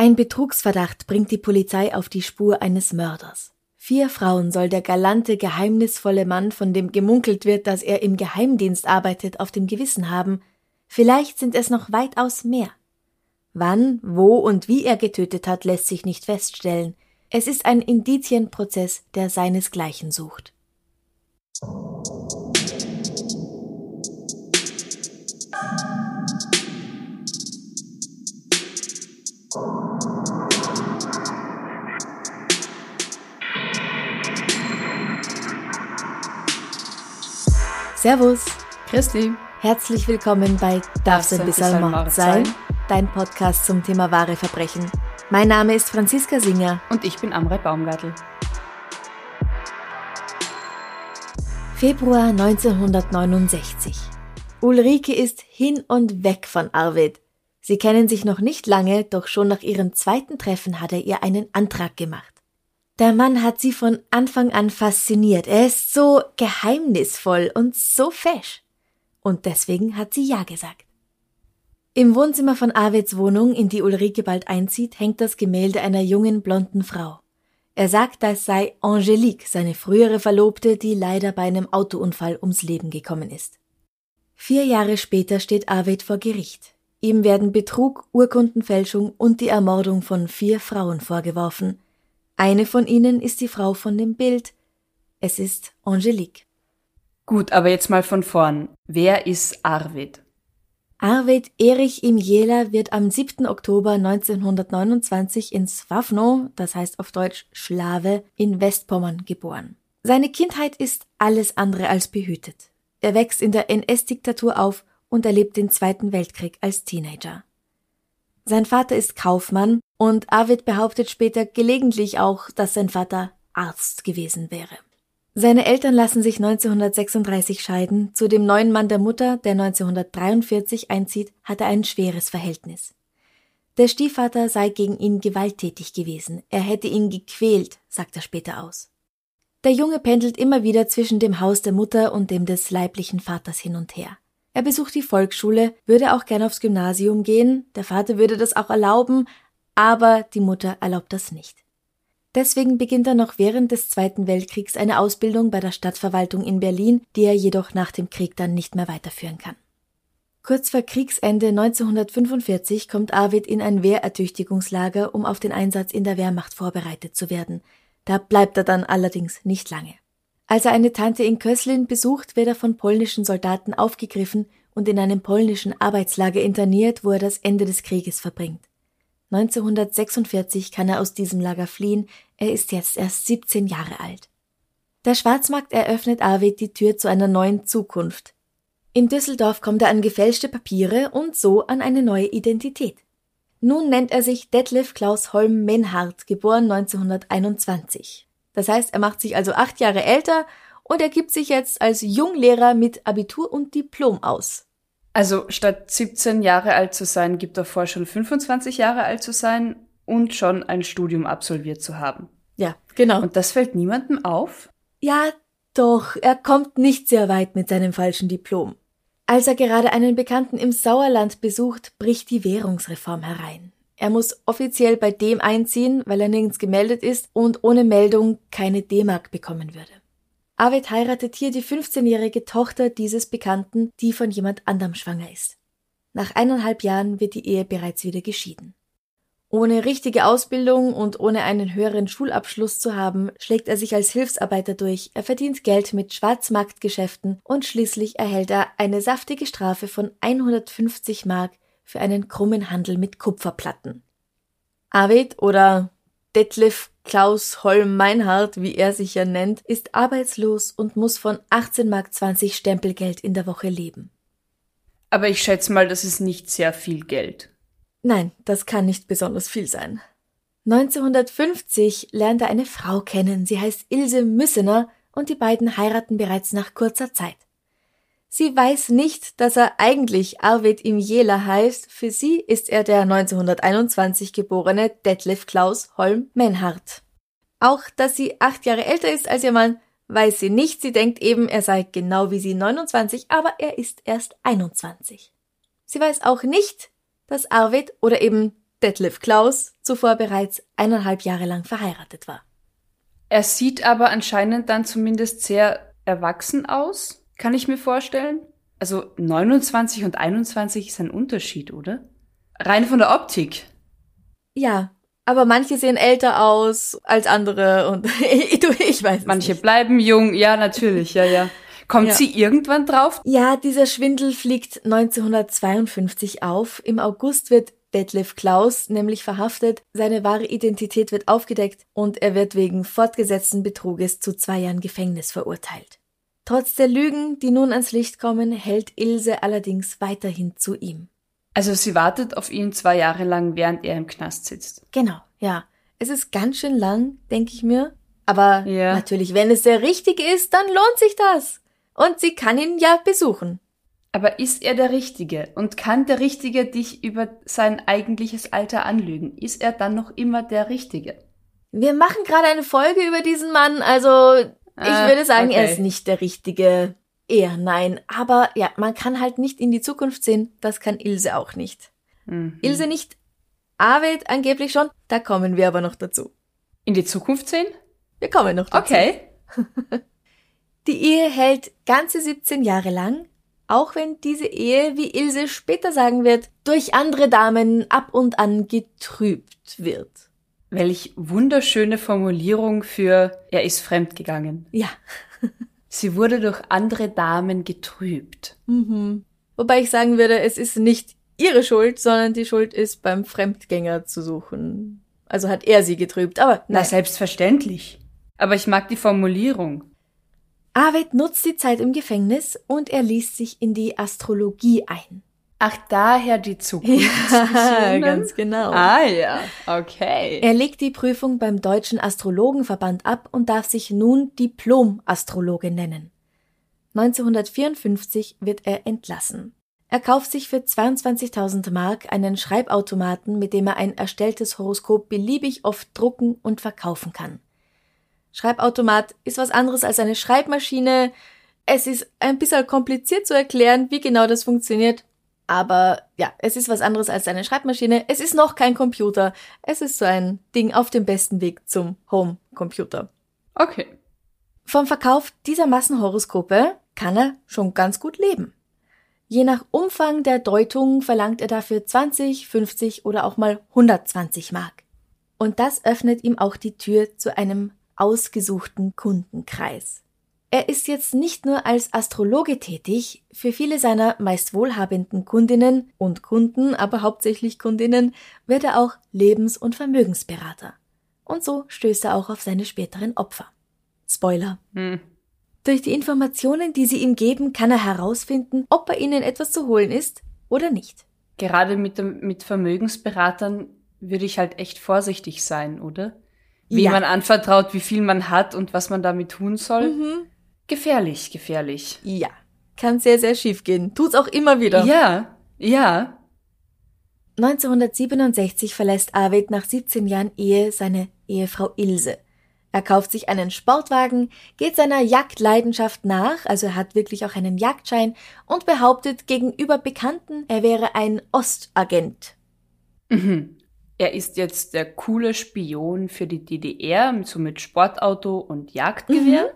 Ein Betrugsverdacht bringt die Polizei auf die Spur eines Mörders. 4 Frauen soll der galante, geheimnisvolle Mann, von dem gemunkelt wird, dass er im Geheimdienst arbeitet, auf dem Gewissen haben. Vielleicht sind es noch weitaus mehr. Wann, wo und wie er getötet hat, lässt sich nicht feststellen. Es ist ein Indizienprozess, der seinesgleichen sucht. Servus, Christi. herzlich willkommen bei Darf's ein bisschen Mord sein? Dein Podcast zum Thema wahre Verbrechen. Mein Name ist Franziska Singer. Und ich bin Amrei Baumgartl. Februar 1969. Ulrike ist hin und weg von Arvid. Sie kennen sich noch nicht lange, doch schon nach ihrem zweiten Treffen hat er ihr einen Antrag gemacht. Der Mann hat sie von Anfang an fasziniert. Er ist so geheimnisvoll und so fesch. Und deswegen hat sie ja gesagt. Im Wohnzimmer von Arvids Wohnung, in die Ulrike bald einzieht, hängt das Gemälde einer jungen, blonden Frau. Er sagt, das sei Angelique, seine frühere Verlobte, die leider bei einem Autounfall ums Leben gekommen ist. 4 Jahre später steht Arvid vor Gericht. Ihm werden Betrug, Urkundenfälschung und die Ermordung von 4 Frauen vorgeworfen. Eine von ihnen ist die Frau von dem Bild. Es ist Angelique. Gut, aber jetzt mal von vorn. Wer ist Arvid? Arvid Erich Imjela wird am 7. Oktober 1929 in Swawno, das heißt auf Deutsch Schlawe, in Westpommern geboren. Seine Kindheit ist alles andere als behütet. Er wächst in der NS-Diktatur auf und erlebt den Zweiten Weltkrieg als Teenager. Sein Vater ist Kaufmann und Arvid behauptet später gelegentlich auch, dass sein Vater Arzt gewesen wäre. Seine Eltern lassen sich 1936 scheiden. Zu dem neuen Mann der Mutter, der 1943 einzieht, hat er ein schweres Verhältnis. Der Stiefvater sei gegen ihn gewalttätig gewesen. Er hätte ihn gequält, sagt er später aus. Der Junge pendelt immer wieder zwischen dem Haus der Mutter und dem des leiblichen Vaters hin und her. Er besucht die Volksschule, würde auch gern aufs Gymnasium gehen, der Vater würde das auch erlauben, aber die Mutter erlaubt das nicht. Deswegen beginnt er noch während des Zweiten Weltkriegs eine Ausbildung bei der Stadtverwaltung in Berlin, die er jedoch nach dem Krieg dann nicht mehr weiterführen kann. Kurz vor Kriegsende 1945 kommt Arvid in ein Wehrertüchtigungslager, um auf den Einsatz in der Wehrmacht vorbereitet zu werden. Da bleibt er dann allerdings nicht lange. Als er eine Tante in Köslin besucht, wird er von polnischen Soldaten aufgegriffen und in einem polnischen Arbeitslager interniert, wo er das Ende des Krieges verbringt. 1946 kann er aus diesem Lager fliehen, er ist jetzt erst 17 Jahre alt. Der Schwarzmarkt eröffnet Arvid die Tür zu einer neuen Zukunft. In Düsseldorf kommt er an gefälschte Papiere und so an eine neue Identität. Nun nennt er sich Detlef Klaus Holm-Menhardt, geboren 1921. Das heißt, er macht sich also 8 Jahre älter und er gibt sich jetzt als Junglehrer mit Abitur und Diplom aus. Also statt 17 Jahre alt zu sein, gibt er vor, schon 25 Jahre alt zu sein und schon ein Studium absolviert zu haben. Ja, genau. Und das fällt niemandem auf? Ja, doch, er kommt nicht sehr weit mit seinem falschen Diplom. Als er gerade einen Bekannten im Sauerland besucht, bricht die Währungsreform herein. Er muss offiziell bei dem einziehen, weil er nirgends gemeldet ist und ohne Meldung keine D-Mark bekommen würde. Arvid heiratet hier die 15-jährige Tochter dieses Bekannten, die von jemand anderem schwanger ist. Nach 1,5 Jahren wird die Ehe bereits wieder geschieden. Ohne richtige Ausbildung und ohne einen höheren Schulabschluss zu haben, schlägt er sich als Hilfsarbeiter durch, er verdient Geld mit Schwarzmarktgeschäften und schließlich erhält er eine saftige Strafe von 150 Mark für einen krummen Handel mit Kupferplatten. Arvid oder Detlef Klaus Holm-Menhardt, wie er sich ja nennt, ist arbeitslos und muss von 18,20 Mark Stempelgeld in der Woche leben. Aber ich schätze mal, das ist nicht sehr viel Geld. Nein, das kann nicht besonders viel sein. 1950 lernt er eine Frau kennen, sie heißt Ilse Müssener und die beiden heiraten bereits nach kurzer Zeit. Sie weiß nicht, dass er eigentlich Arvid Imjela heißt. Für sie ist er der 1921 geborene Detlef Klaus Holm-Menhardt. Auch, dass sie 8 Jahre älter ist als ihr Mann, weiß sie nicht. Sie denkt eben, er sei genau wie sie 29, aber er ist erst 21. Sie weiß auch nicht, dass Arvid oder eben Detlev Klaus zuvor bereits 1,5 Jahre lang verheiratet war. Er sieht aber anscheinend dann zumindest sehr erwachsen aus, kann ich mir vorstellen. Also 29 und 21 ist ein Unterschied, oder? Rein von der Optik. Ja, aber manche sehen älter aus als andere und ich weiß es Manche nicht. bleiben jung, ja, natürlich, ja. Kommt Ja. sie irgendwann drauf? Ja, dieser Schwindel fliegt 1952 auf. Im August wird Detlev Klaus nämlich verhaftet, seine wahre Identität wird aufgedeckt und er wird wegen fortgesetzten Betruges zu 2 Jahren Gefängnis verurteilt. Trotz der Lügen, die nun ans Licht kommen, hält Ilse allerdings weiterhin zu ihm. Also sie wartet auf ihn 2 Jahre lang, während er im Knast sitzt. Genau, ja. Es ist ganz schön lang, denke ich mir. Aber Ja. natürlich, wenn es der Richtige ist, dann lohnt sich das. Und sie kann ihn ja besuchen. Aber ist er der Richtige? Und kann der Richtige dich über sein eigentliches Alter anlügen? Ist er dann noch immer der Richtige? Wir machen gerade eine Folge über diesen Mann, also ich würde sagen, okay. er ist nicht der Richtige. Eher nein. Aber ja, man kann halt nicht in die Zukunft sehen, das kann Ilse auch nicht. Mhm. Ilse nicht, Arvid angeblich schon, da kommen wir aber noch dazu. In die Zukunft sehen? Wir kommen noch dazu. Okay. Die Ehe hält ganze 17 Jahre lang, auch wenn diese Ehe, wie Ilse später sagen wird, durch andere Damen ab und an getrübt wird. Welch wunderschöne Formulierung für er ist fremdgegangen. Ja. Sie wurde durch andere Damen getrübt. Wobei ich sagen würde, es ist nicht ihre Schuld, sondern die Schuld ist beim Fremdgänger zu suchen. Also hat er sie getrübt, aber Na, nein. selbstverständlich. Aber ich mag die Formulierung. Arvid nutzt die Zeit im Gefängnis und er liest sich in die Astrologie ein. Ach, daher die Zukunftsvisionen? ganz genau. Ah ja, okay. Er legt die Prüfung beim Deutschen Astrologenverband ab und darf sich nun Diplom-Astrologe nennen. 1954 wird er entlassen. Er kauft sich für 22.000 Mark einen Schreibautomaten, mit dem er ein erstelltes Horoskop beliebig oft drucken und verkaufen kann. Schreibautomat ist was anderes als eine Schreibmaschine. Es ist ein bisschen kompliziert zu erklären, wie genau das funktioniert. Aber ja, es ist was anderes als eine Schreibmaschine. Es ist noch kein Computer. Es ist so ein Ding auf dem besten Weg zum Home-Computer. Okay. Vom Verkauf dieser Massenhoroskope kann er schon ganz gut leben. Je nach Umfang der Deutung verlangt er dafür 20, 50 oder auch mal 120 Mark. Und das öffnet ihm auch die Tür zu einem ausgesuchten Kundenkreis. Er ist jetzt nicht nur als Astrologe tätig, für viele seiner meist wohlhabenden Kundinnen und Kunden, aber hauptsächlich Kundinnen, wird er auch Lebens- und Vermögensberater. Und so stößt er auch auf seine späteren Opfer. Spoiler. Durch die Informationen, die sie ihm geben, kann er herausfinden, ob bei ihnen etwas zu holen ist oder nicht. Gerade mit Vermögensberatern würde ich halt echt vorsichtig sein, oder? Wie Ja. man anvertraut, wie viel man hat und was man damit tun soll. Gefährlich, gefährlich. Ja, kann sehr, sehr schief gehen. Tut's auch immer wieder. Ja. 1967 verlässt Arvid nach 17 Jahren Ehe seine Ehefrau Ilse. Er kauft sich einen Sportwagen, geht seiner Jagdleidenschaft nach, also er hat wirklich auch einen Jagdschein und behauptet gegenüber Bekannten, er wäre ein Ostagent. Er ist jetzt der coole Spion für die DDR, so mit Sportauto und Jagdgewehr.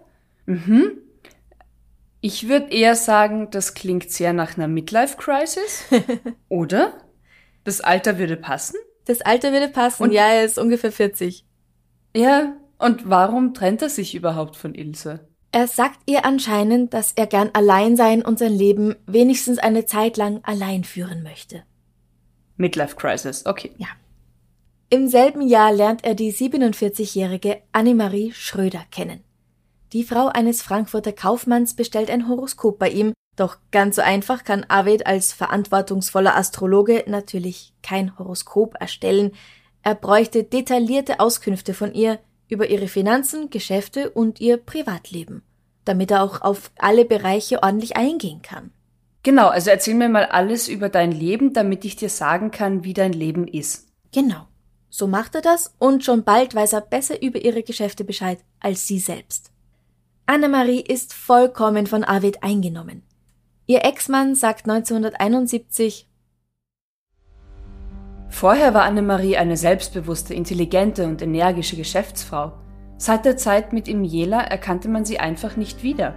Ich würde eher sagen, das klingt sehr nach einer Midlife-Crisis. Oder? Das Alter würde passen? Das Alter würde passen, Und- ja, er ist ungefähr 40. Ja. Und warum trennt er sich überhaupt von Ilse? Er sagt ihr anscheinend, dass er gern allein sein und sein Leben wenigstens eine Zeit lang allein führen möchte. Midlife-Crisis, okay. Ja. Im selben Jahr lernt er die 47-jährige Annemarie Schröder kennen. Die Frau eines Frankfurter Kaufmanns bestellt ein Horoskop bei ihm, doch ganz so einfach kann Arvid als verantwortungsvoller Astrologe natürlich kein Horoskop erstellen. Er bräuchte detaillierte Auskünfte von ihr über ihre Finanzen, Geschäfte und ihr Privatleben, damit er auch auf alle Bereiche ordentlich eingehen kann. Genau, also erzähl mir mal alles über dein Leben, damit ich dir sagen kann, wie dein Leben ist. Genau. So macht er das und schon bald weiß er besser über ihre Geschäfte Bescheid als sie selbst. Annemarie ist vollkommen von Arvid eingenommen. Ihr Ex-Mann sagt 1971: Vorher war Annemarie eine selbstbewusste, intelligente und energische Geschäftsfrau. Seit der Zeit mit Imjela erkannte man sie einfach nicht wieder.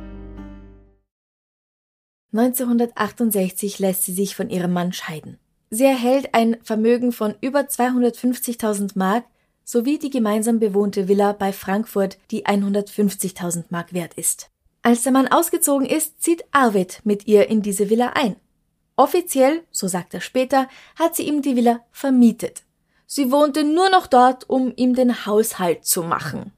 1968 lässt sie sich von ihrem Mann scheiden. Sie erhält ein Vermögen von über 250.000 Mark sowie die gemeinsam bewohnte Villa bei Frankfurt, die 150.000 Mark wert ist. Als der Mann ausgezogen ist, zieht Arvid mit ihr in diese Villa ein. Offiziell, so sagt er später, hat sie ihm die Villa vermietet. Sie wohnte nur noch dort, um ihm den Haushalt zu machen.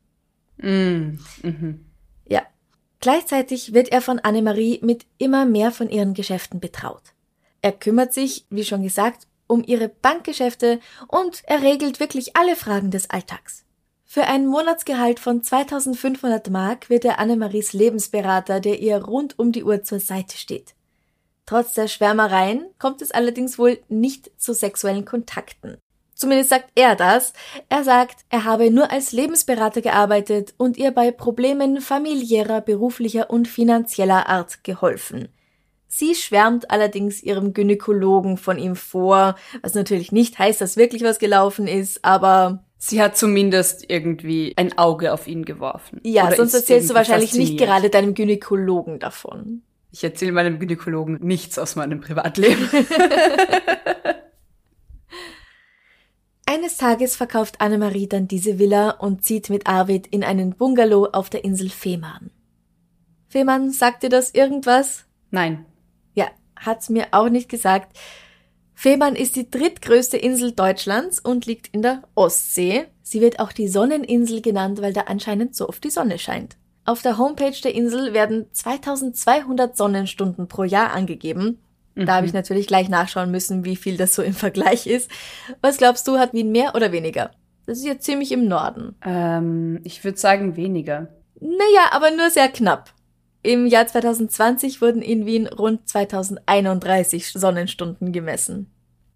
Ja. Gleichzeitig wird er von Annemarie mit immer mehr von ihren Geschäften betraut. Er kümmert sich, wie schon gesagt, um ihre Bankgeschäfte und er regelt wirklich alle Fragen des Alltags. Für ein Monatsgehalt von 2.500 Mark wird er Annemaries Lebensberater, der ihr rund um die Uhr zur Seite steht. Trotz der Schwärmereien kommt es allerdings wohl nicht zu sexuellen Kontakten. Zumindest sagt er das. Er sagt, er habe nur als Lebensberater gearbeitet und ihr bei Problemen familiärer, beruflicher und finanzieller Art geholfen. Sie schwärmt allerdings ihrem Gynäkologen von ihm vor, was natürlich nicht heißt, dass wirklich was gelaufen ist, aber sie hat zumindest irgendwie ein Auge auf ihn geworfen. Ja, oder sonst erzählst du wahrscheinlich nicht gerade deinem Gynäkologen davon. Ich erzähle meinem Gynäkologen nichts aus meinem Privatleben. Eines Tages verkauft Annemarie dann diese Villa und zieht mit Arvid in einen Bungalow auf der Insel Fehmarn. Fehmarn, sagt dir das irgendwas? Nein. Ja, hat's mir auch nicht gesagt. Fehmarn ist die drittgrößte Insel Deutschlands und liegt in der Ostsee. Sie wird auch die Sonneninsel genannt, weil da anscheinend so oft die Sonne scheint. Auf der Homepage der Insel werden 2200 Sonnenstunden pro Jahr angegeben. Da habe ich natürlich gleich nachschauen müssen, wie viel das so im Vergleich ist. Was glaubst du, hat Wien mehr oder weniger? Das ist ja ziemlich im Norden. Ich würde sagen weniger. Naja, aber nur sehr knapp. Im Jahr 2020 wurden in Wien rund 2031 Sonnenstunden gemessen.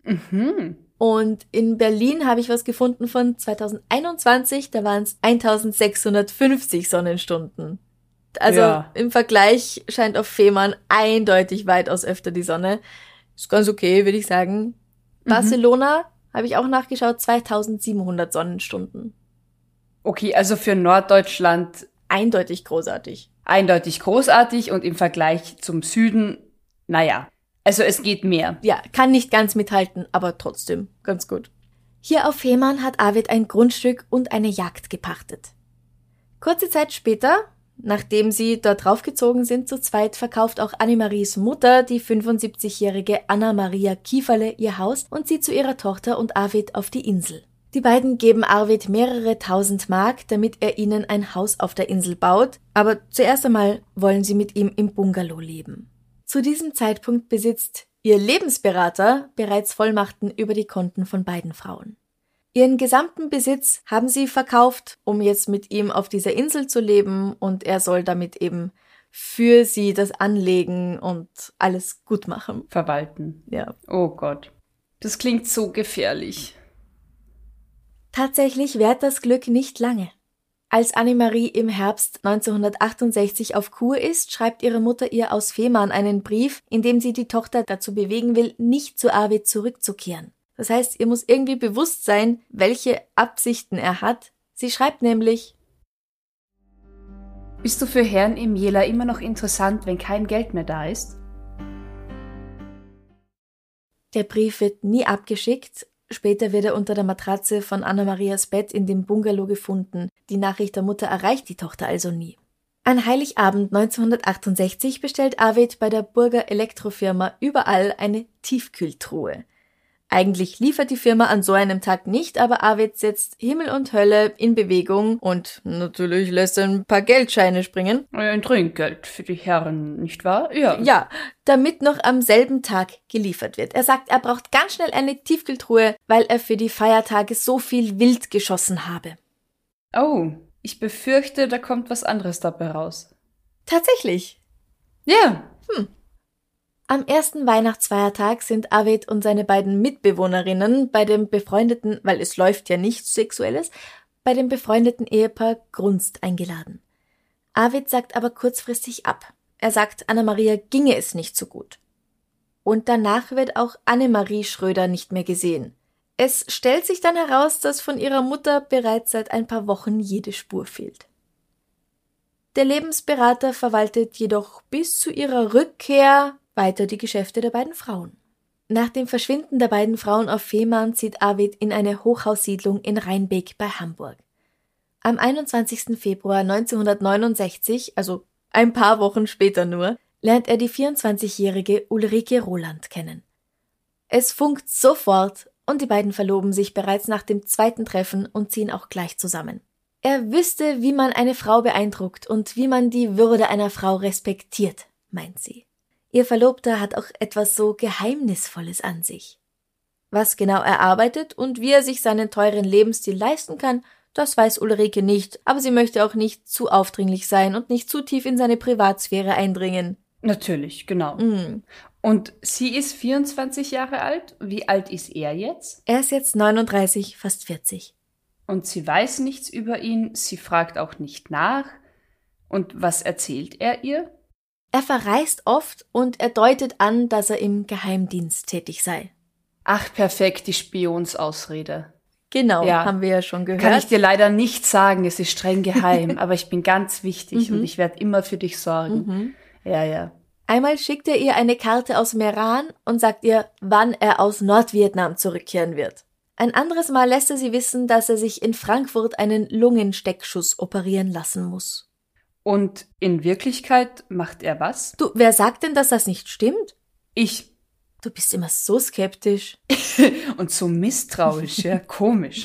Und in Berlin habe ich was gefunden von 2021, da waren es 1650 Sonnenstunden. Also ja. Im Vergleich scheint auf Fehmarn eindeutig weitaus öfter die Sonne. Ist ganz okay, würde ich sagen. Barcelona, habe ich auch nachgeschaut, 2700 Sonnenstunden. Okay, also für Norddeutschland eindeutig großartig. Eindeutig großartig und im Vergleich zum Süden, naja, also es geht mehr. Ja, kann nicht ganz mithalten, aber trotzdem ganz gut. Hier auf Fehmarn hat Arvid ein Grundstück und eine Jagd gepachtet. Kurze Zeit später, nachdem sie dort draufgezogen sind zu zweit, verkauft auch Annemaries Mutter, die 75-jährige Anna-Maria Kieferle, ihr Haus und zieht zu ihrer Tochter und Arvid auf die Insel. Die beiden geben Arvid mehrere tausend Mark, damit er ihnen ein Haus auf der Insel baut, aber zuerst einmal wollen sie mit ihm im Bungalow leben. Zu diesem Zeitpunkt besitzt ihr Lebensberater bereits Vollmachten über die Konten von beiden Frauen. Ihren gesamten Besitz haben sie verkauft, um jetzt mit ihm auf dieser Insel zu leben und er soll damit eben für sie das anlegen und alles gut machen. Verwalten. Ja. Oh Gott. Das klingt so gefährlich. Tatsächlich währt das Glück nicht lange. Als Annemarie im Herbst 1968 auf Kur ist, schreibt ihre Mutter ihr aus Fehmarn einen Brief, in dem sie die Tochter dazu bewegen will, nicht zu Arvid zurückzukehren. Das heißt, ihr muss irgendwie bewusst sein, welche Absichten er hat. Sie schreibt nämlich: Bist du für Herrn Imjela immer noch interessant, wenn kein Geld mehr da ist? Der Brief wird nie abgeschickt. Später wird er unter der Matratze von Anna-Marias Bett in dem Bungalow gefunden. Die Nachricht der Mutter erreicht die Tochter also nie. An Heiligabend 1968 bestellt Arvid bei der Burger Elektrofirma überall eine Tiefkühltruhe. Eigentlich liefert die Firma an so einem Tag nicht, aber Arvid setzt Himmel und Hölle in Bewegung und natürlich lässt er ein paar Geldscheine springen. Ein Trinkgeld für die Herren, nicht wahr? Ja. Ja, damit noch am selben Tag geliefert wird. Er sagt, er braucht ganz schnell eine Tiefkühltruhe, weil er für die Feiertage so viel Wild geschossen habe. Oh, ich befürchte, da kommt was anderes dabei raus. Tatsächlich? Ja. Am ersten Weihnachtsfeiertag sind Arvid und seine beiden Mitbewohnerinnen bei dem befreundeten, weil es läuft ja nichts Sexuelles, bei dem befreundeten Ehepaar Grunst eingeladen. Arvid sagt aber kurzfristig ab. Er sagt, Anna-Maria ginge es nicht so gut. Und danach wird auch Annemarie Schröder nicht mehr gesehen. Es stellt sich dann heraus, dass von ihrer Mutter bereits seit ein paar Wochen jede Spur fehlt. Der Lebensberater verwaltet jedoch bis zu ihrer Rückkehr weiter die Geschäfte der beiden Frauen. Nach dem Verschwinden der beiden Frauen auf Fehmarn zieht Arvid in eine Hochhaussiedlung in Rheinbeck bei Hamburg. Am 21. Februar 1969, also ein paar Wochen später nur, lernt er die 24-jährige Ulrike Roland kennen. Es funkt sofort und die beiden verloben sich bereits nach dem zweiten Treffen und ziehen auch gleich zusammen. Er wüsste, wie man eine Frau beeindruckt und wie man die Würde einer Frau respektiert, meint sie. Ihr Verlobter hat auch etwas so Geheimnisvolles an sich. Was genau er arbeitet und wie er sich seinen teuren Lebensstil leisten kann, das weiß Ulrike nicht, aber sie möchte auch nicht zu aufdringlich sein und nicht zu tief in seine Privatsphäre eindringen. Natürlich, genau. Und sie ist 24 Jahre alt. Wie alt ist er jetzt? Er ist jetzt 39, fast 40. Und sie weiß nichts über ihn, sie fragt auch nicht nach. Und was erzählt er ihr? Er verreist oft und er deutet an, dass er im Geheimdienst tätig sei. Ach, perfekt, die Spionsausrede. Genau, ja, haben wir ja schon gehört. Kann ich dir leider nicht sagen, es ist streng geheim, aber ich bin ganz wichtig und ich werde immer für dich sorgen. Ja. Einmal schickt er ihr eine Karte aus Meran und sagt ihr, wann er aus Nordvietnam zurückkehren wird. Ein anderes Mal lässt er sie wissen, dass er sich in Frankfurt einen Lungensteckschuss operieren lassen muss. Und in Wirklichkeit macht er was? Du, wer sagt denn, dass das nicht stimmt? Ich. Du bist immer so skeptisch. Und so misstrauisch, ja, komisch.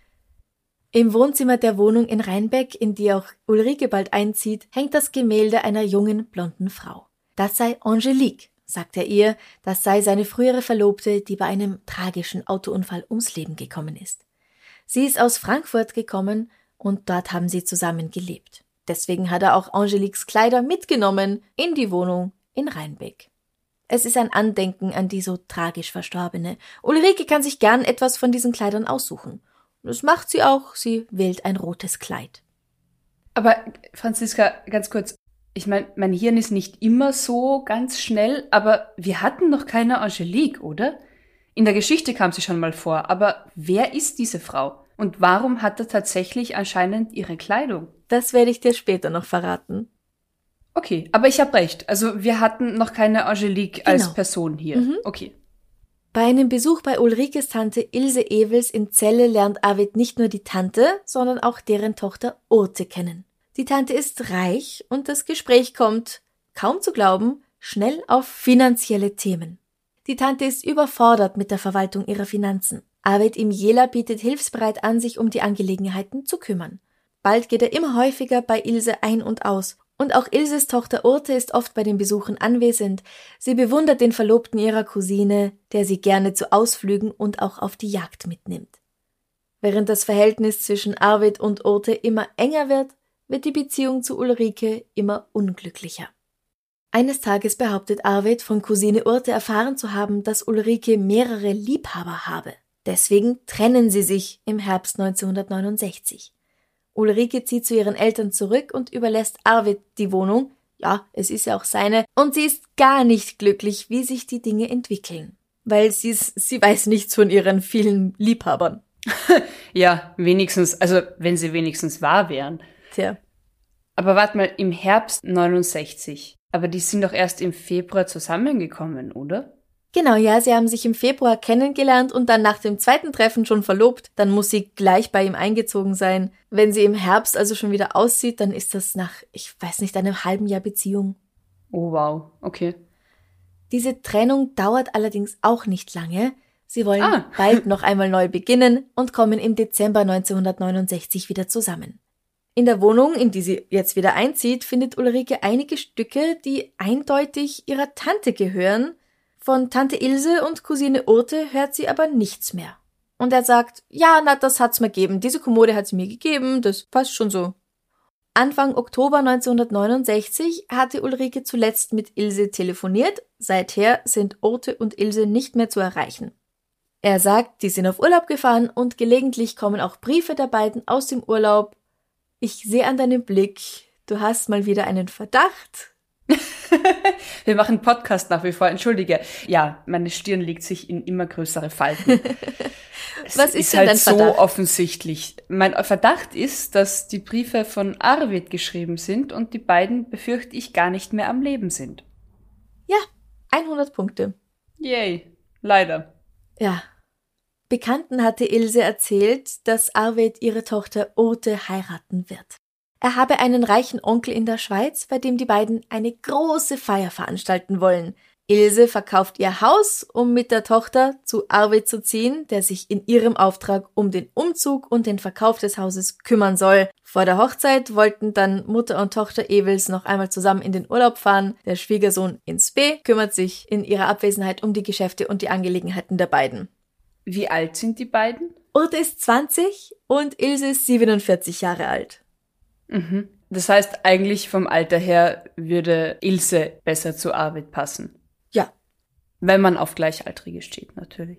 Im Wohnzimmer der Wohnung in Rheinbeck, in die auch Ulrike bald einzieht, hängt das Gemälde einer jungen, blonden Frau. Das sei Angelique, sagt er ihr, das sei seine frühere Verlobte, die bei einem tragischen Autounfall ums Leben gekommen ist. Sie ist aus Frankfurt gekommen und dort haben sie zusammen gelebt. Deswegen hat er auch Angeliques Kleider mitgenommen in die Wohnung in Rheinbeck. Es ist ein Andenken an die so tragisch Verstorbene. Ulrike kann sich gern etwas von diesen Kleidern aussuchen. Das macht sie auch, sie wählt ein rotes Kleid. Aber Franziska, ganz kurz, ich meine, mein Hirn ist nicht immer so ganz schnell, aber wir hatten noch keine Angelique, oder? In der Geschichte kam sie schon mal vor, aber wer ist diese Frau? Und warum hat er tatsächlich anscheinend ihre Kleidung? Das werde ich dir später noch verraten. Okay, aber ich habe recht. Also wir hatten noch keine Angelique als Person hier. Okay. Bei einem Besuch bei Ulrikes Tante Ilse Ewels in Celle lernt Arvid nicht nur die Tante, sondern auch deren Tochter Urte kennen. Die Tante ist reich und das Gespräch kommt, kaum zu glauben, schnell auf finanzielle Themen. Die Tante ist überfordert mit der Verwaltung ihrer Finanzen. Arvid im Jela bietet hilfsbereit an, sich um die Angelegenheiten zu kümmern. Bald geht er immer häufiger bei Ilse ein und aus. Und auch Ilses Tochter Urte ist oft bei den Besuchen anwesend. Sie bewundert den Verlobten ihrer Cousine, der sie gerne zu Ausflügen und auch auf die Jagd mitnimmt. Während das Verhältnis zwischen Arvid und Urte immer enger wird die Beziehung zu Ulrike immer unglücklicher. Eines Tages behauptet Arvid, von Cousine Urte erfahren zu haben, dass Ulrike mehrere Liebhaber habe. Deswegen trennen sie sich im Herbst 1969. Ulrike zieht zu ihren Eltern zurück und überlässt Arvid die Wohnung. Ja, es ist ja auch seine. Und sie ist gar nicht glücklich, wie sich die Dinge entwickeln. Weil sie weiß nichts von ihren vielen Liebhabern. Ja, wenigstens, also wenn sie wenigstens wahr wären. Tja. Aber warte mal, im Herbst 69. Aber die sind doch erst im Februar zusammengekommen, oder? Genau, ja, sie haben sich im Februar kennengelernt und dann nach dem zweiten Treffen schon verlobt. Dann muss sie gleich bei ihm eingezogen sein. Wenn sie im Herbst also schon wieder auszieht, dann ist das nach, ich weiß nicht, einem halben Jahr Beziehung. Oh wow, okay. Diese Trennung dauert allerdings auch nicht lange. Sie wollen bald noch einmal neu beginnen und kommen im Dezember 1969 wieder zusammen. In der Wohnung, in die sie jetzt wieder einzieht, findet Ulrike einige Stücke, die eindeutig ihrer Tante gehören. Von Tante Ilse und Cousine Urte hört sie aber nichts mehr. Und er sagt, ja, na, das hat's mir gegeben. Diese Kommode hat sie mir gegeben, das passt schon so. Anfang Oktober 1969 hatte Ulrike zuletzt mit Ilse telefoniert. Seither sind Urte und Ilse nicht mehr zu erreichen. Er sagt, die sind auf Urlaub gefahren und gelegentlich kommen auch Briefe der beiden aus dem Urlaub. Ich sehe an deinem Blick, du hast mal wieder einen Verdacht. Wir machen Podcast nach wie vor, entschuldige. Ja, meine Stirn legt sich in immer größere Falten. Was ist denn halt dein Verdacht? so offensichtlich. Mein Verdacht ist, dass die Briefe von Arvid geschrieben sind und die beiden, befürchte ich, gar nicht mehr am Leben sind. Ja, 100 Punkte. Yay, leider. Ja. Bekannten hatte Ilse erzählt, dass Arvid ihre Tochter Urte heiraten wird. Er habe einen reichen Onkel in der Schweiz, bei dem die beiden eine große Feier veranstalten wollen. Ilse verkauft ihr Haus, um mit der Tochter zu Arvid zu ziehen, der sich in ihrem Auftrag um den Umzug und den Verkauf des Hauses kümmern soll. Vor der Hochzeit wollten dann Mutter und Tochter Ewels noch einmal zusammen in den Urlaub fahren. Der Schwiegersohn ins B kümmert sich in ihrer Abwesenheit um die Geschäfte und die Angelegenheiten der beiden. Wie alt sind die beiden? Urte ist 20 und Ilse ist 47 Jahre alt. Mhm. Das heißt, eigentlich vom Alter her würde Ilse besser zu Arvid passen. Ja. Wenn man auf Gleichaltrige steht, natürlich.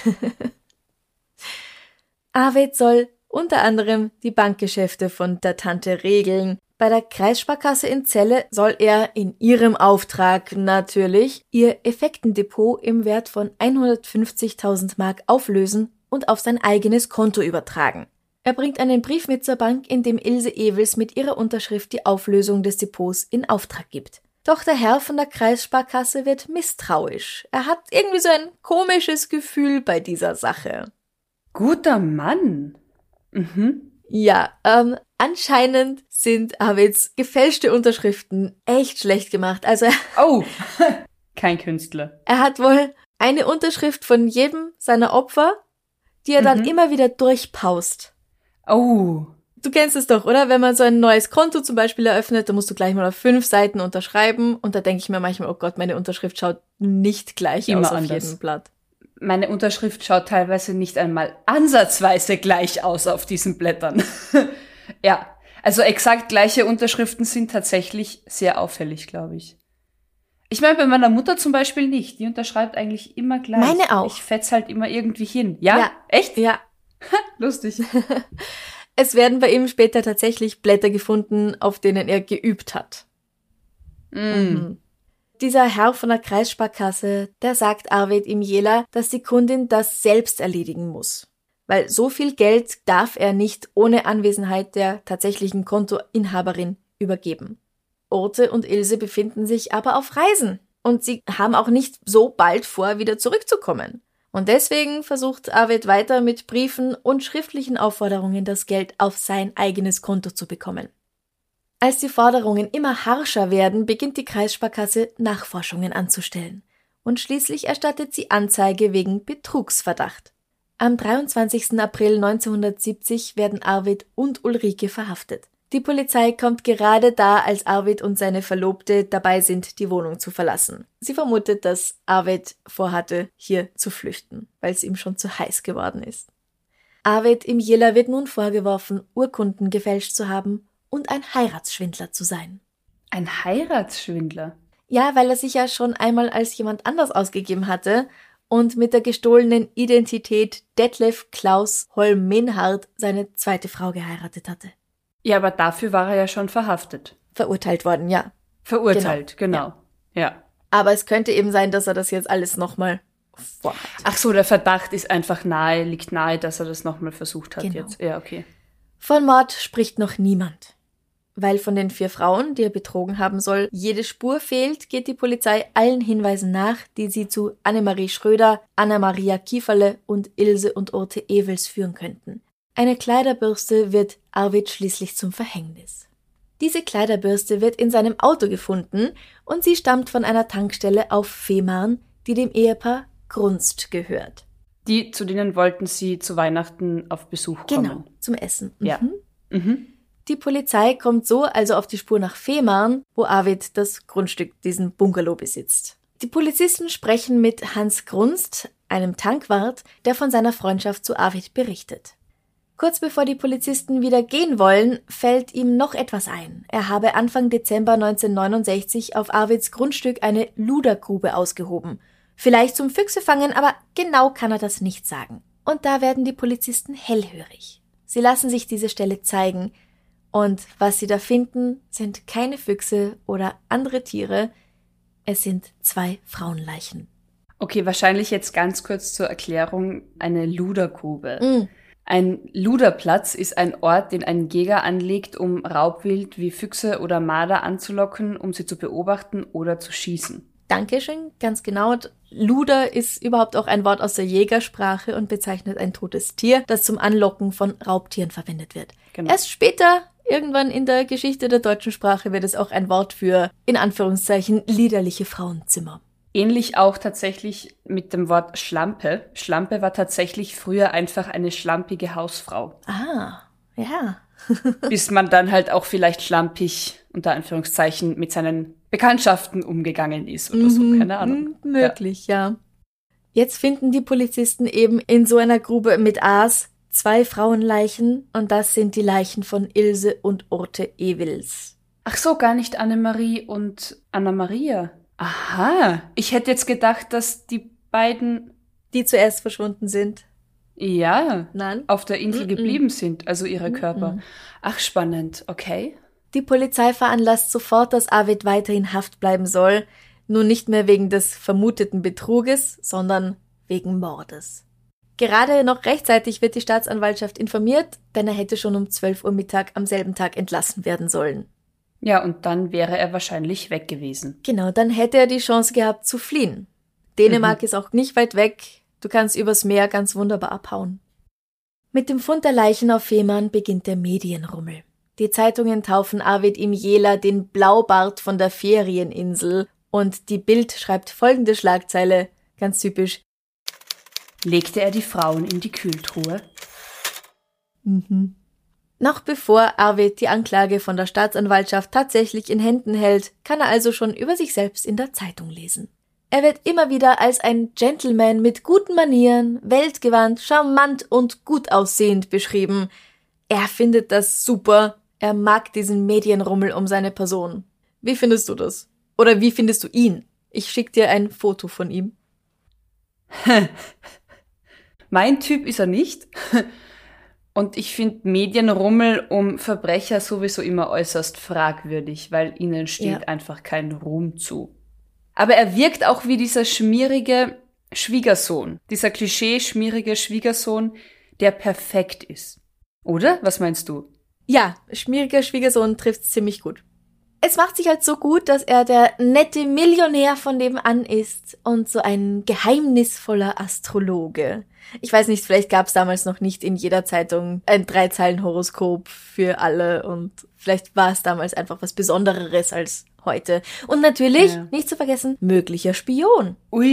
Arvid soll unter anderem die Bankgeschäfte von der Tante regeln. Bei der Kreissparkasse in Celle soll er in ihrem Auftrag natürlich ihr Effektendepot im Wert von 150.000 Mark auflösen und auf sein eigenes Konto übertragen. Er bringt einen Brief mit zur Bank, in dem Ilse Ewels mit ihrer Unterschrift die Auflösung des Depots in Auftrag gibt. Doch der Herr von der Kreissparkasse wird misstrauisch. Er hat irgendwie so ein komisches Gefühl bei dieser Sache. Guter Mann. Mhm. Ja, anscheinend sind Arvids gefälschte Unterschriften echt schlecht gemacht. Also Oh, kein Künstler. er hat wohl eine Unterschrift von jedem seiner Opfer, die er dann immer wieder durchpaust. Oh. Du kennst es doch, oder? Wenn man so ein neues Konto zum Beispiel eröffnet, dann musst du gleich mal auf 5 Seiten unterschreiben und da denke ich mir manchmal, oh Gott, meine Unterschrift schaut nicht gleich Immer aus auf anders. jedem Blatt. Meine Unterschrift schaut teilweise nicht einmal ansatzweise gleich aus auf diesen Blättern. Ja, also exakt gleiche Unterschriften sind tatsächlich sehr auffällig, glaube ich. Ich meine, bei meiner Mutter zum Beispiel nicht. Die unterschreibt eigentlich immer gleich. Meine auch. Ich fetz halt immer irgendwie hin. Ja? Ja. Echt? Ja. Lustig. Es werden bei ihm später tatsächlich Blätter gefunden, auf denen er geübt hat. Mhm. Dieser Herr von der Kreissparkasse, der sagt Arvid im Jela, dass die Kundin das selbst erledigen muss. Weil so viel Geld darf er nicht ohne Anwesenheit der tatsächlichen Kontoinhaberin übergeben. Urte und Ilse befinden sich aber auf Reisen und sie haben auch nicht so bald vor, wieder zurückzukommen. Und deswegen versucht Arvid weiter mit Briefen und schriftlichen Aufforderungen das Geld auf sein eigenes Konto zu bekommen. Als die Forderungen immer harscher werden, beginnt die Kreissparkasse Nachforschungen anzustellen. Und schließlich erstattet sie Anzeige wegen Betrugsverdacht. Am 23. April 1970 werden Arvid und Ulrike verhaftet. Die Polizei kommt gerade da, als Arvid und seine Verlobte dabei sind, die Wohnung zu verlassen. Sie vermutet, dass Arvid vorhatte, hier zu flüchten, weil es ihm schon zu heiß geworden ist. Arvid im Jela wird nun vorgeworfen, Urkunden gefälscht zu haben und ein Heiratsschwindler zu sein. Ein Heiratsschwindler? Ja, weil er sich ja schon einmal als jemand anders ausgegeben hatte und mit der gestohlenen Identität Detlef Klaus Holm-Menhardt seine zweite Frau geheiratet hatte. Ja, aber dafür war er ja schon verhaftet. Verurteilt worden, ja. Verurteilt, genau. Ja. Aber es könnte eben sein, dass er das jetzt alles nochmal vorhat. Ach so, der Verdacht ist einfach liegt nahe, dass er das nochmal versucht hat Genau. jetzt. Ja, okay. Von Mord spricht noch niemand. Weil von den 4 Frauen, die er betrogen haben soll, jede Spur fehlt, geht die Polizei allen Hinweisen nach, die sie zu Annemarie Schröder, Anna-Maria Kieferle und Ilse und Urte Ewels führen könnten. Eine Kleiderbürste wird Arvid schließlich zum Verhängnis. Diese Kleiderbürste wird in seinem Auto gefunden und sie stammt von einer Tankstelle auf Fehmarn, die dem Ehepaar Grunst gehört. Zu denen wollten sie zu Weihnachten auf Besuch kommen. Genau, zum Essen. Ja. Die Polizei kommt so also auf die Spur nach Fehmarn, wo Arvid das Grundstück, diesen Bungalow, besitzt. Die Polizisten sprechen mit Hans Grunst, einem Tankwart, der von seiner Freundschaft zu Arvid berichtet. Kurz bevor die Polizisten wieder gehen wollen, fällt ihm noch etwas ein. Er habe Anfang Dezember 1969 auf Arvids Grundstück eine Ludergrube ausgehoben. Vielleicht zum Füchsefangen, aber genau kann er das nicht sagen. Und da werden die Polizisten hellhörig. Sie lassen sich diese Stelle zeigen Und was sie da finden, sind keine Füchse oder andere Tiere, es sind 2 Frauenleichen. Okay, wahrscheinlich jetzt ganz kurz zur Erklärung eine Ludergrube. Ein Luderplatz ist ein Ort, den ein Jäger anlegt, um Raubwild wie Füchse oder Marder anzulocken, um sie zu beobachten oder zu schießen. Dankeschön, ganz genau. Luder ist überhaupt auch ein Wort aus der Jägersprache und bezeichnet ein totes Tier, das zum Anlocken von Raubtieren verwendet wird. Genau. Erst später, irgendwann in der Geschichte der deutschen Sprache, wird es auch ein Wort für, in Anführungszeichen, liederliche Frauenzimmer. Ähnlich auch tatsächlich mit dem Wort Schlampe. Schlampe war tatsächlich früher einfach eine schlampige Hausfrau. Ah, ja. Bis man dann halt auch vielleicht schlampig, unter Anführungszeichen, mit seinen Bekanntschaften umgegangen ist oder so, keine Ahnung. Möglich, ja. Jetzt finden die Polizisten eben in so einer Grube mit Aas 2 Frauenleichen und das sind die Leichen von Ilse und Urte Ewils. Ach so, gar nicht Annemarie und Anna-Maria. Aha, ich hätte jetzt gedacht, dass die beiden, die zuerst verschwunden sind, ja, Nein. auf der Insel geblieben sind, also ihre Körper. Ach, spannend, okay. Die Polizei veranlasst sofort, dass Arvid weiterhin Haft bleiben soll, nur nicht mehr wegen des vermuteten Betruges, sondern wegen Mordes. Gerade noch rechtzeitig wird die Staatsanwaltschaft informiert, denn er hätte schon um 12 Uhr Mittag am selben Tag entlassen werden sollen. Ja, und dann wäre er wahrscheinlich weg gewesen. Genau, dann hätte er die Chance gehabt zu fliehen. Dänemark ist auch nicht weit weg, du kannst übers Meer ganz wunderbar abhauen. Mit dem Fund der Leichen auf Fehmarn beginnt der Medienrummel. Die Zeitungen taufen Arvid im Jela den Blaubart von der Ferieninsel und die Bild schreibt folgende Schlagzeile, ganz typisch. Legte er die Frauen in die Kühltruhe? Noch bevor Arvid die Anklage von der Staatsanwaltschaft tatsächlich in Händen hält, kann er also schon über sich selbst in der Zeitung lesen. Er wird immer wieder als ein Gentleman mit guten Manieren, weltgewandt, charmant und gut aussehend beschrieben. Er findet das super. Er mag diesen Medienrummel um seine Person. Wie findest du das? Oder wie findest du ihn? Ich schick dir ein Foto von ihm. Mein Typ ist er nicht. Und ich finde Medienrummel um Verbrecher sowieso immer äußerst fragwürdig, weil ihnen steht einfach kein Ruhm zu. Aber er wirkt auch wie dieser schmierige Schwiegersohn, dieser klischee-schmierige Schwiegersohn, der perfekt ist. Oder? Was meinst du? Ja, schmieriger Schwiegersohn trifft's ziemlich gut. Es macht sich halt so gut, dass er der nette Millionär von nebenan ist und so ein geheimnisvoller Astrologe. Ich weiß nicht, vielleicht gab's damals noch nicht in jeder Zeitung ein 3-Zeilen-Horoskop für alle und vielleicht war es damals einfach was Besondereres als heute. Und natürlich, nicht zu vergessen, möglicher Spion.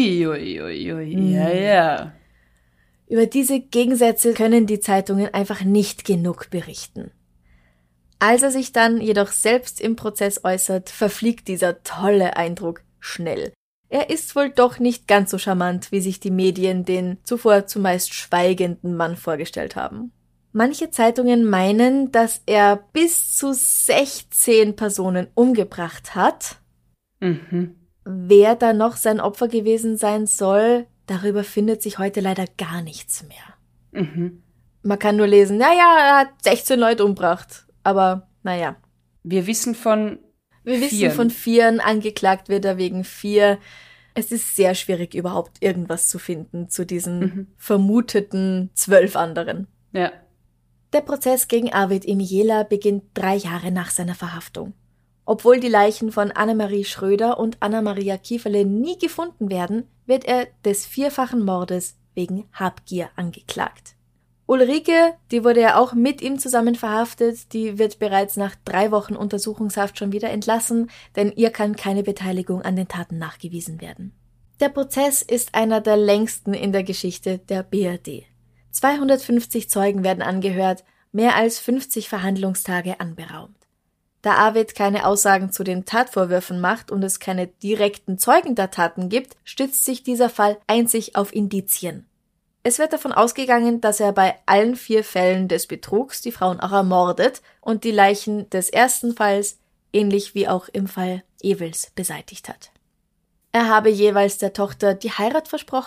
Ja. Über diese Gegensätze können die Zeitungen einfach nicht genug berichten. Als er sich dann jedoch selbst im Prozess äußert, verfliegt dieser tolle Eindruck schnell. Er ist wohl doch nicht ganz so charmant, wie sich die Medien den zuvor zumeist schweigenden Mann vorgestellt haben. Manche Zeitungen meinen, dass er bis zu 16 Personen umgebracht hat. Wer da noch sein Opfer gewesen sein soll, darüber findet sich heute leider gar nichts mehr. Man kann nur lesen, er hat 16 Leute umgebracht. Aber, naja. Wir wissen von 4. Angeklagt wird er wegen 4. Es ist sehr schwierig, überhaupt irgendwas zu finden zu diesen vermuteten 12 anderen. Ja. Der Prozess gegen Arvid im Jela beginnt 3 Jahre nach seiner Verhaftung. Obwohl die Leichen von Annemarie Schröder und Anna-Maria Kieferle nie gefunden werden, wird er des 4-fachen Mordes wegen Habgier angeklagt. Ulrike, die wurde ja auch mit ihm zusammen verhaftet, die wird bereits nach 3 Wochen Untersuchungshaft schon wieder entlassen, denn ihr kann keine Beteiligung an den Taten nachgewiesen werden. Der Prozess ist einer der längsten in der Geschichte der BRD. 250 Zeugen werden angehört, mehr als 50 Verhandlungstage anberaumt. Da Arvid keine Aussagen zu den Tatvorwürfen macht und es keine direkten Zeugen der Taten gibt, stützt sich dieser Fall einzig auf Indizien. Es wird davon ausgegangen, dass er bei allen 4 Fällen des Betrugs die Frauen auch ermordet und die Leichen des ersten Falls, ähnlich wie auch im Fall Ewils, beseitigt hat. Er habe jeweils der Tochter die Heirat versprochen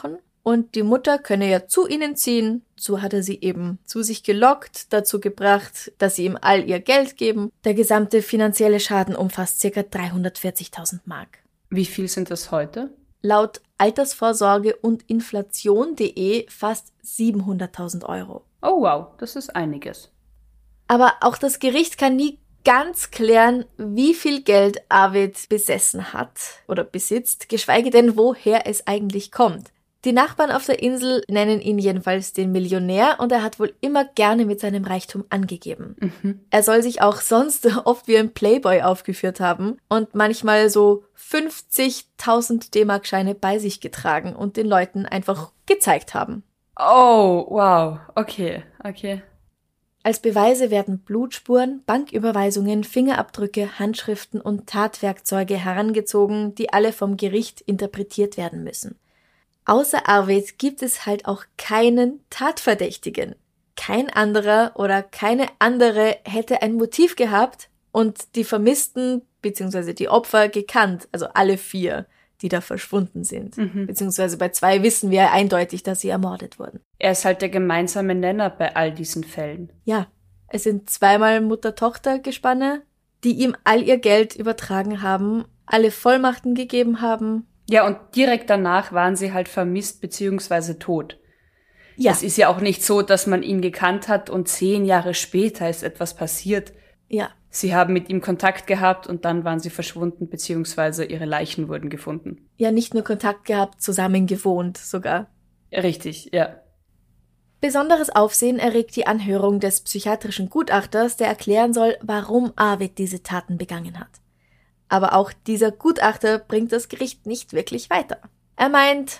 und die Mutter könne ja zu ihnen ziehen. So hat er sie eben zu sich gelockt, dazu gebracht, dass sie ihm all ihr Geld geben. Der gesamte finanzielle Schaden umfasst ca. 340.000 Mark. Wie viel sind das heute? Laut Altersvorsorge und Inflation.de fast 700.000 Euro. Oh wow, das ist einiges. Aber auch das Gericht kann nie ganz klären, wie viel Geld Arvid besessen hat oder besitzt, geschweige denn, woher es eigentlich kommt. Die Nachbarn auf der Insel nennen ihn jedenfalls den Millionär und er hat wohl immer gerne mit seinem Reichtum angegeben. Er soll sich auch sonst oft wie ein Playboy aufgeführt haben und manchmal so 50.000 D-Mark-Scheine bei sich getragen und den Leuten einfach gezeigt haben. Oh, wow, okay. Als Beweise werden Blutspuren, Banküberweisungen, Fingerabdrücke, Handschriften und Tatwerkzeuge herangezogen, die alle vom Gericht interpretiert werden müssen. Außer Arvid gibt es halt auch keinen Tatverdächtigen. Kein anderer oder keine andere hätte ein Motiv gehabt und die Vermissten bzw. die Opfer gekannt, also alle 4, die da verschwunden sind. Beziehungsweise bei 2 wissen wir eindeutig, dass sie ermordet wurden. Er ist halt der gemeinsame Nenner bei all diesen Fällen. Ja, es sind 2-mal Mutter-Tochter-Gespanne, die ihm all ihr Geld übertragen haben, alle Vollmachten gegeben haben. Ja, und direkt danach waren sie halt vermisst bzw. tot. Ja. Es ist ja auch nicht so, dass man ihn gekannt hat und 10 Jahre später ist etwas passiert. Ja. Sie haben mit ihm Kontakt gehabt und dann waren sie verschwunden bzw. ihre Leichen wurden gefunden. Ja, nicht nur Kontakt gehabt, zusammen gewohnt sogar. Richtig, ja. Besonderes Aufsehen erregt die Anhörung des psychiatrischen Gutachters, der erklären soll, warum Arvid diese Taten begangen hat. Aber auch dieser Gutachter bringt das Gericht nicht wirklich weiter. Er meint,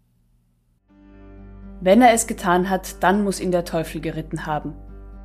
wenn er es getan hat, dann muss ihn der Teufel geritten haben.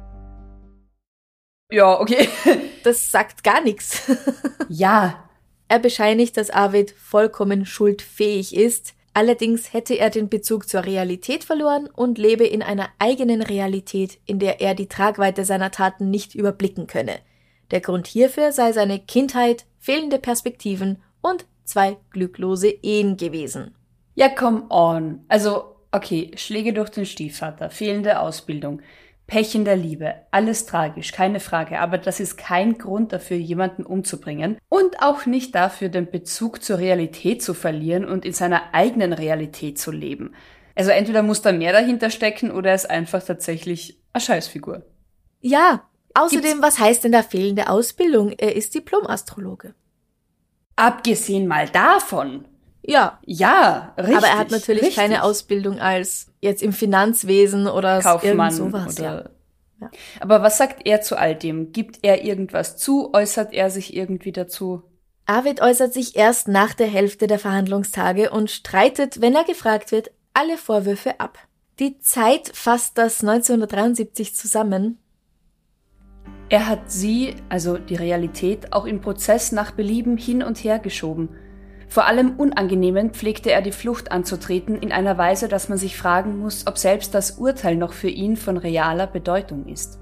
Ja, okay. Das sagt gar nichts. Ja. Er bescheinigt, dass Arvid vollkommen schuldfähig ist. Allerdings hätte er den Bezug zur Realität verloren und lebe in einer eigenen Realität, in der er die Tragweite seiner Taten nicht überblicken könne. Der Grund hierfür sei seine Kindheit, fehlende Perspektiven und 2 glücklose Ehen gewesen. Ja, come on. Also, okay, Schläge durch den Stiefvater, fehlende Ausbildung, Pech in der Liebe, alles tragisch, keine Frage, aber das ist kein Grund dafür, jemanden umzubringen und auch nicht dafür, den Bezug zur Realität zu verlieren und in seiner eigenen Realität zu leben. Also entweder muss da mehr dahinter stecken oder er ist einfach tatsächlich eine Scheißfigur. Ja, außerdem, was heißt denn da fehlende Ausbildung? Er ist Diplom-Astrologe. Abgesehen mal davon. Ja. Ja, richtig. Aber er hat natürlich keine Ausbildung als jetzt im Finanzwesen oder Kaufmann irgend sowas. Oder ja. Aber was sagt er zu all dem? Gibt er irgendwas zu? Äußert er sich irgendwie dazu? Arvid äußert sich erst nach der Hälfte der Verhandlungstage und streitet, wenn er gefragt wird, alle Vorwürfe ab. Die Zeit fasst das 1973 zusammen. Er hat sie, also die Realität, auch im Prozess nach Belieben hin und her geschoben. Vor allem Unangenehmen pflegte er die Flucht anzutreten in einer Weise, dass man sich fragen muss, ob selbst das Urteil noch für ihn von realer Bedeutung ist.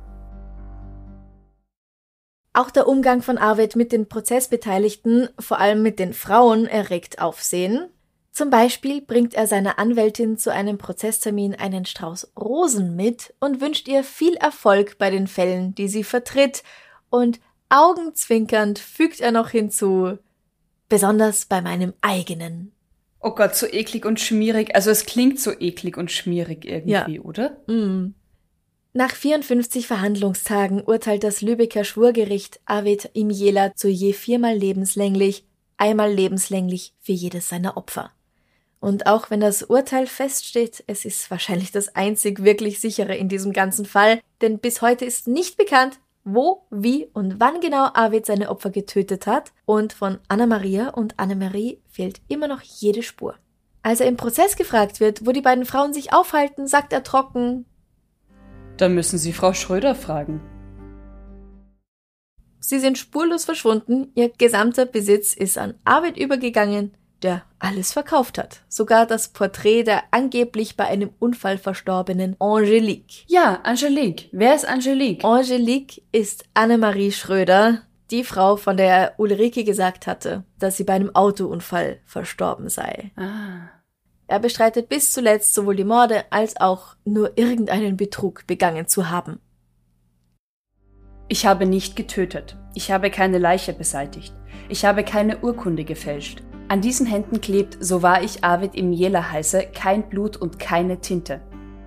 Auch der Umgang von Arvid mit den Prozessbeteiligten, vor allem mit den Frauen, erregt Aufsehen. Zum Beispiel bringt er seiner Anwältin zu einem Prozesstermin einen Strauß Rosen mit und wünscht ihr viel Erfolg bei den Fällen, die sie vertritt. Und augenzwinkernd fügt er noch hinzu, besonders bei meinem eigenen. Oh Gott, so eklig und schmierig. Also es klingt so eklig und schmierig irgendwie, ja. Oder? Mm. Nach 54 Verhandlungstagen urteilt das Lübecker Schwurgericht Arvid Imjela zu je 4-mal lebenslänglich, einmal lebenslänglich für jedes seiner Opfer. Und auch wenn das Urteil feststeht, es ist wahrscheinlich das einzig wirklich sichere in diesem ganzen Fall, denn bis heute ist nicht bekannt, wo, wie und wann genau Arvid seine Opfer getötet hat, und von Anna-Maria und Annemarie fehlt immer noch jede Spur. Als er im Prozess gefragt wird, wo die beiden Frauen sich aufhalten, sagt er trocken: Da müssen Sie Frau Schröder fragen. Sie sind spurlos verschwunden, ihr gesamter Besitz ist an Arvid übergegangen, der alles verkauft hat. Sogar das Porträt der angeblich bei einem Unfall verstorbenen Angelique. Ja, Angelique. Wer ist Angelique? Angelique ist Annemarie Schröder, die Frau, von der Ulrike gesagt hatte, dass sie bei einem Autounfall verstorben sei. Ah. Er bestreitet bis zuletzt sowohl die Morde als auch nur irgendeinen Betrug begangen zu haben. Ich habe nicht getötet. Ich habe keine Leiche beseitigt. Ich habe keine Urkunde gefälscht. An diesen Händen klebt, so wahr ich Arvid Imjela heiße, kein Blut und keine Tinte.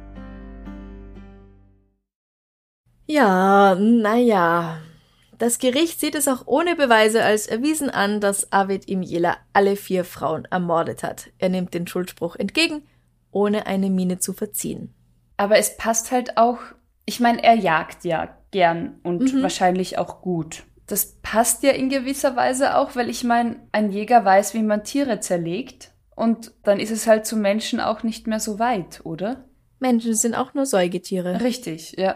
Ja, naja. Das Gericht sieht es auch ohne Beweise als erwiesen an, dass Arvid Imjela alle 4 Frauen ermordet hat. Er nimmt den Schuldspruch entgegen, ohne eine Miene zu verziehen. Aber es passt halt auch, ich meine, er jagt ja gern und wahrscheinlich auch gut. Das passt ja in gewisser Weise auch, weil ich meine, ein Jäger weiß, wie man Tiere zerlegt und dann ist es halt zu Menschen auch nicht mehr so weit, oder? Menschen sind auch nur Säugetiere. Richtig, ja.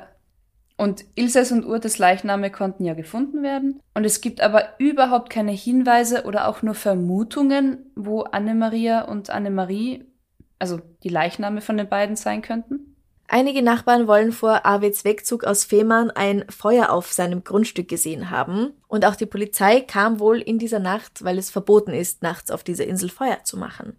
Und Ilses und Urtes Leichname konnten ja gefunden werden. Und es gibt aber überhaupt keine Hinweise oder auch nur Vermutungen, wo Anne-Maria und Annemarie, also die Leichname von den beiden sein könnten. Einige Nachbarn wollen vor Arvids Wegzug aus Fehmarn ein Feuer auf seinem Grundstück gesehen haben. Und auch die Polizei kam wohl in dieser Nacht, weil es verboten ist, nachts auf dieser Insel Feuer zu machen.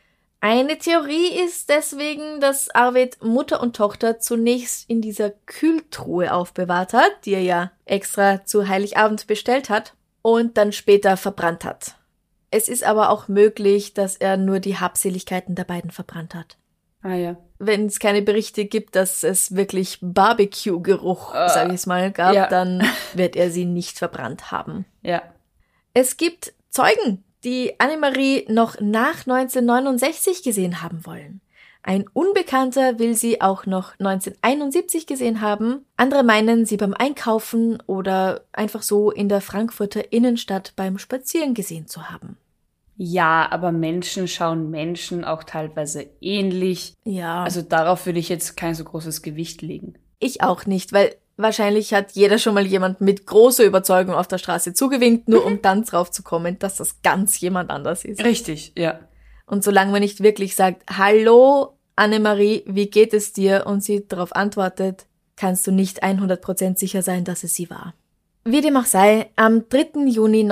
Eine Theorie ist deswegen, dass Arvid Mutter und Tochter zunächst in dieser Kühltruhe aufbewahrt hat, die er ja extra zu Heiligabend bestellt hat, und dann später verbrannt hat. Es ist aber auch möglich, dass er nur die Habseligkeiten der beiden verbrannt hat. Ah ja. Wenn es keine Berichte gibt, dass es wirklich Barbecue-Geruch, sag ich es mal, gab, ja. Dann wird er sie nicht verbrannt haben. Ja. Es gibt Zeugen, die Annemarie noch nach 1969 gesehen haben wollen. Ein Unbekannter will sie auch noch 1971 gesehen haben. Andere meinen, sie beim Einkaufen oder einfach so in der Frankfurter Innenstadt beim Spazieren gesehen zu haben. Ja, aber Menschen schauen Menschen auch teilweise ähnlich. Ja. Also darauf würde ich jetzt kein so großes Gewicht legen. Ich auch nicht, weil wahrscheinlich hat jeder schon mal jemand mit großer Überzeugung auf der Straße zugewinkt, nur um dann drauf zu kommen, dass das ganz jemand anders ist. Richtig, ja. Und solange man nicht wirklich sagt, hallo Annemarie, wie geht es dir? Und sie darauf antwortet, kannst du nicht 100% sicher sein, dass es sie war. Wie dem auch sei, am 3. Juni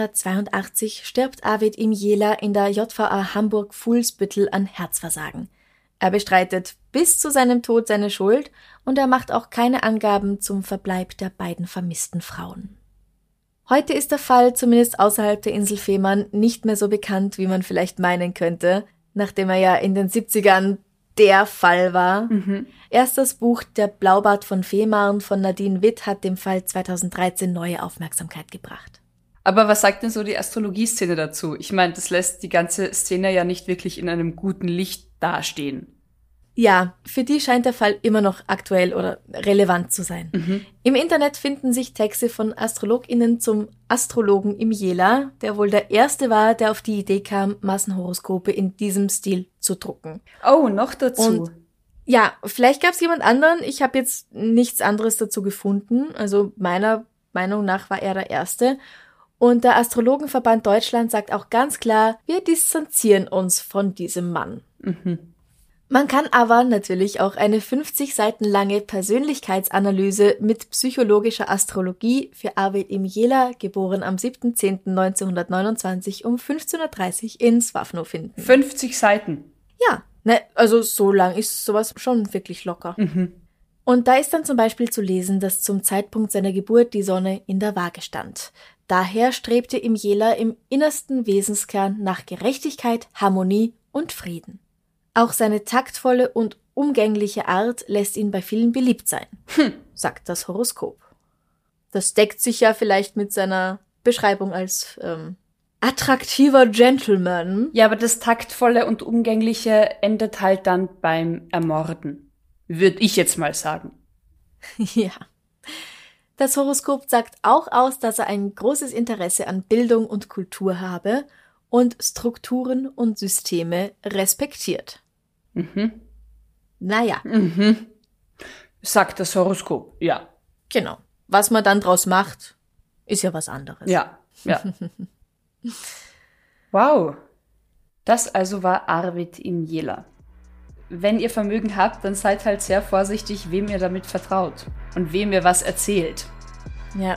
1982 stirbt Arvid Imjela in der JVA Hamburg-Fuhlsbüttel an Herzversagen. Er bestreitet bis zu seinem Tod seine Schuld und er macht auch keine Angaben zum Verbleib der beiden vermissten Frauen. Heute ist der Fall, zumindest außerhalb der Insel Fehmarn, nicht mehr so bekannt, wie man vielleicht meinen könnte, nachdem er ja in den 70ern der Fall war. Erst das Buch Der Blaubart von Fehmarn von Nadine Witt hat dem Fall 2013 neue Aufmerksamkeit gebracht. Aber was sagt denn so die Astrologieszene dazu? Ich meine, das lässt die ganze Szene ja nicht wirklich in einem guten Licht dastehen. Ja, für die scheint der Fall immer noch aktuell oder relevant zu sein. Im Internet finden sich Texte von AstrologInnen zum Astrologen Imjela, der wohl der erste war, der auf die Idee kam, Massenhoroskope in diesem Stil zu drucken. Oh, noch dazu. Und ja, vielleicht gab es jemand anderen. Ich habe jetzt nichts anderes dazu gefunden. Also meiner Meinung nach war er der Erste. Und der Astrologenverband Deutschland sagt auch ganz klar, wir distanzieren uns von diesem Mann. Man kann aber natürlich auch eine 50 Seiten lange Persönlichkeitsanalyse mit psychologischer Astrologie für Arvid Imjela, geboren am 7.10.1929 um 15.30 Uhr in Swafno finden. 50 Seiten? Ja, ne, also so lang ist sowas schon wirklich locker. Und da ist dann zum Beispiel zu lesen, dass zum Zeitpunkt seiner Geburt die Sonne in der Waage stand. Daher strebte Imjela im innersten Wesenskern nach Gerechtigkeit, Harmonie und Frieden. Auch seine taktvolle und umgängliche Art lässt ihn bei vielen beliebt sein, sagt das Horoskop. Das deckt sich ja vielleicht mit seiner Beschreibung als attraktiver Gentleman. Ja, aber das taktvolle und umgängliche endet halt dann beim Ermorden. Würde ich jetzt mal sagen. Ja. Das Horoskop sagt auch aus, dass er ein großes Interesse an Bildung und Kultur habe und Strukturen und Systeme respektiert. Naja. Sagt das Horoskop, ja. Genau. Was man dann draus macht, ist ja was anderes. Ja. Wow. Das also war Arvid Imjela. Wenn ihr Vermögen habt, dann seid halt sehr vorsichtig, wem ihr damit vertraut und wem ihr was erzählt. Ja.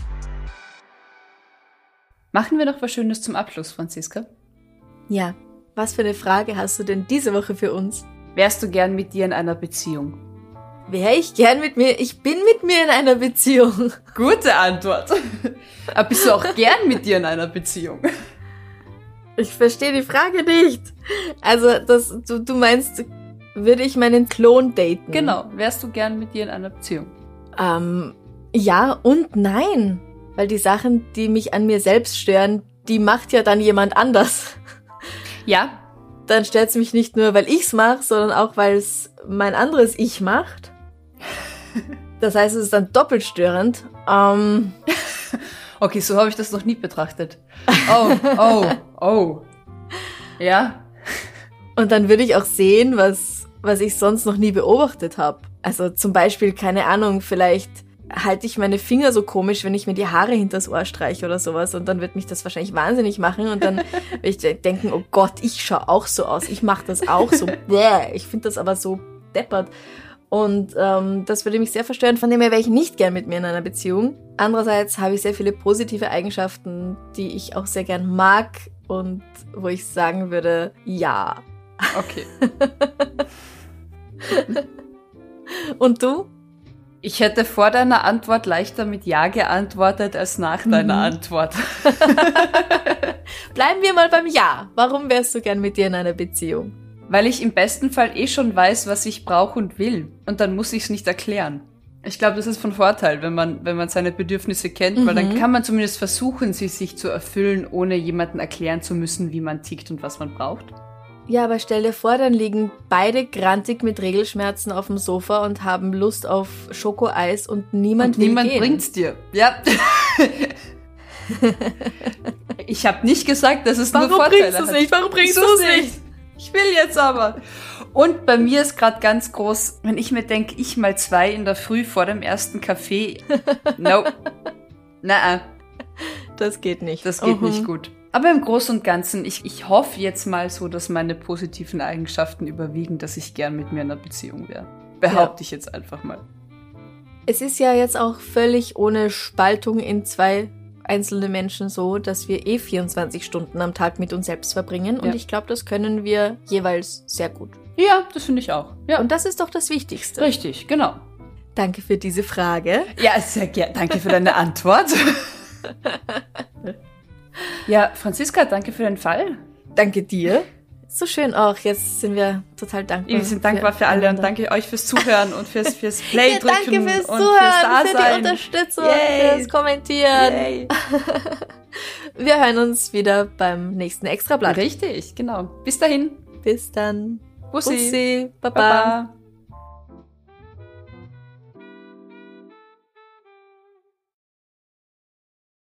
Machen wir noch was Schönes zum Abschluss, Franziska? Ja. Was für eine Frage hast du denn diese Woche für uns? Wärst du gern mit dir in einer Beziehung? Wäre ich gern mit mir? Ich bin mit mir in einer Beziehung. Gute Antwort. Aber bist du auch gern mit dir in einer Beziehung? Ich verstehe die Frage nicht. Also, du meinst, würde ich meinen Klon daten? Genau. Wärst du gern mit dir in einer Beziehung? Ja und nein. Weil die Sachen, die mich an mir selbst stören, die macht ja dann jemand anders. Ja. Dann stört es mich nicht nur, weil ich's mache, sondern auch, weil es mein anderes Ich macht. Das heißt, es ist dann doppelt störend. Okay, so habe ich das noch nie betrachtet. Oh. Ja. Und dann würde ich auch sehen, was ich sonst noch nie beobachtet habe. Also zum Beispiel, keine Ahnung, vielleicht halte ich meine Finger so komisch, wenn ich mir die Haare hinters Ohr streiche oder sowas, und dann wird mich das wahrscheinlich wahnsinnig machen und dann werde ich denken, oh Gott, ich schaue auch so aus, ich mache das auch so, ich finde das aber so deppert. Und das würde mich sehr verstören, von dem her wäre ich nicht gern mit mir in einer Beziehung. Andererseits habe ich sehr viele positive Eigenschaften, die ich auch sehr gern mag und wo ich sagen würde, ja. Okay. Und du? Ich hätte vor deiner Antwort leichter mit Ja geantwortet als nach deiner Antwort. Bleiben wir mal beim Ja. Warum wärst du gern mit dir in einer Beziehung? Weil ich im besten Fall schon weiß, was ich brauche und will. Und dann muss ich es nicht erklären. Ich glaube, das ist von Vorteil, wenn man seine Bedürfnisse kennt, weil dann kann man zumindest versuchen, sie sich zu erfüllen, ohne jemandem erklären zu müssen, wie man tickt und was man braucht. Ja, aber stell dir vor, dann liegen beide grantig mit Regelschmerzen auf dem Sofa und haben Lust auf Schokoeis und niemand will gehen. Bringt's dir. Ja. Ich habe nicht gesagt, dass es nur Vorteile hat. Warum bringst du es nicht? Ich will jetzt aber. Und bei mir ist gerade ganz groß, wenn ich mir denke, ich mal 2 in der Früh vor dem ersten Kaffee. No. Na. Das geht nicht. Das geht nicht gut. Aber im Großen und Ganzen, ich hoffe jetzt mal so, dass meine positiven Eigenschaften überwiegen, dass ich gern mit mir in einer Beziehung wäre. Behaupte ich jetzt einfach mal. Es ist ja jetzt auch völlig ohne Spaltung in 2 einzelne Menschen so, dass wir 24 Stunden am Tag mit uns selbst verbringen. Und ich glaube, das können wir jeweils sehr gut. Ja, das finde ich auch. Ja. Und das ist doch das Wichtigste. Richtig, genau. Danke für diese Frage. Ja, sehr gerne. Danke für deine Antwort. Ja, Franziska, danke für den Fall. Danke dir. So schön auch. Jetzt sind wir total dankbar. Wir sind dankbar für alle und danke euch fürs Zuhören und fürs Play drücken. Danke fürs und Zuhören, fürs für die Unterstützung, fürs Kommentieren. Yay. Wir hören uns wieder beim nächsten Extrablatt. Richtig, genau. Bis dahin. Bis dann. Bussi. Bussi. Baba. Baba.